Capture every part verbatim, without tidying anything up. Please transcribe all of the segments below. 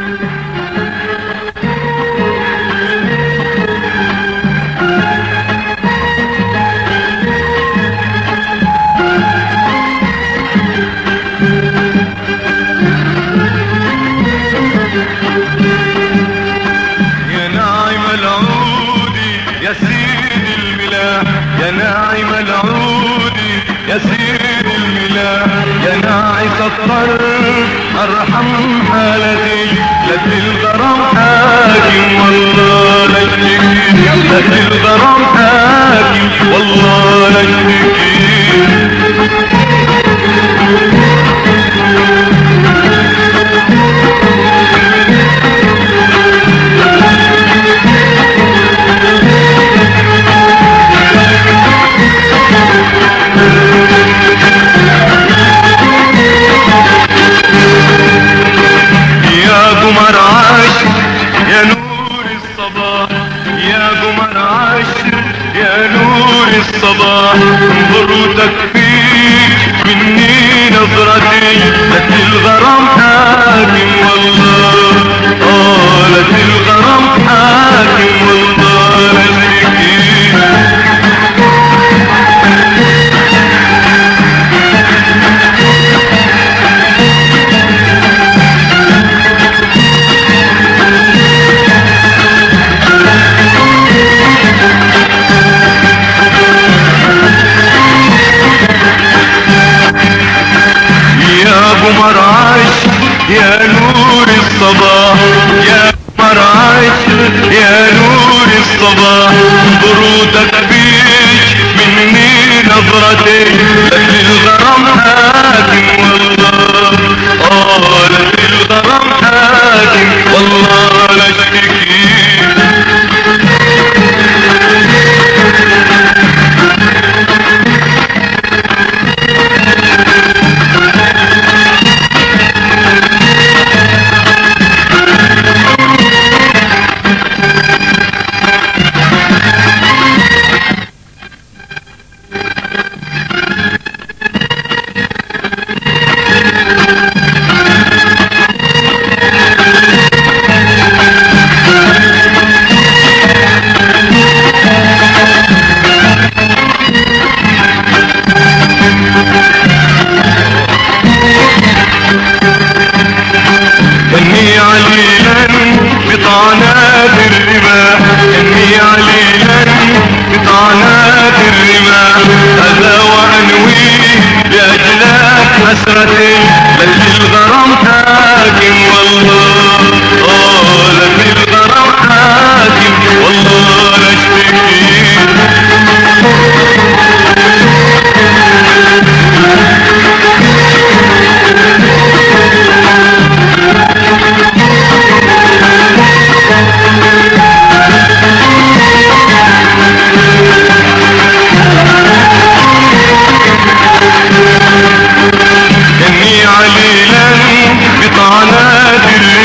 يا سيد الملاح يا ناعم العود يا سيد الملاح يا ناعس الطرف ارحم حالتي لك الغرام حاكم والله لشتكي لك الغرام حاكم والله لشتكي يا نور الصباح يا قمر عاشر يا نور الصباح برودك فيك مني نظرتي لك الغرام حاكم والله اه لك الغرام حاكم والله لشتكي قمر عاشر يا نور الصباح يا قمر عاشر يا نور الصباح برودك بيك مني نظرتي لك الغرام حاكم والله اه لك الغرام حاكم والله لشتكي اني عليلا بطعنات الرماح اني عليلا بطعنات الرماح هذا وانوي لاجلك حسرتي لك الغرام حاكم والله اه لك الغرام حاكم والله لشتكي عليلا بطعنات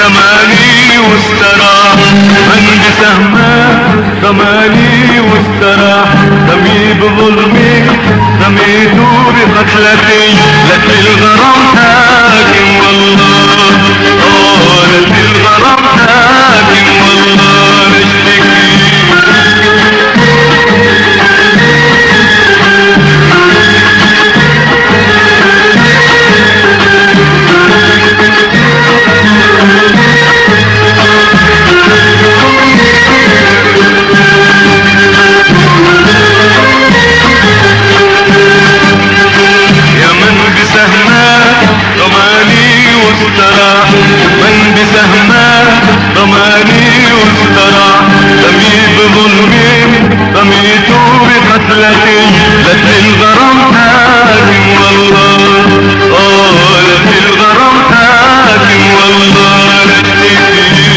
رماني واستراح، من بسهمه رماني واستراح، رمي بظلمي رميته بقتلتي، لك الغرام حاكم والله، اه لك الغرام حاكم والله نشتكي. من بسهمه رماني واستراح، رمي بظلمي رميته بقتلتي، لك الغرام حاكم والله، اه لك الغرام حاكم والله نشتكي.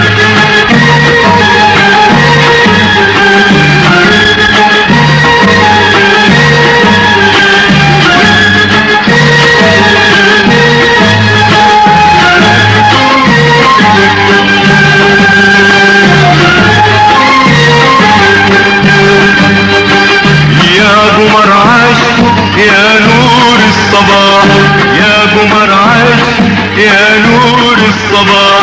يا نور الصباح يا قمر عش يا نور الصباح،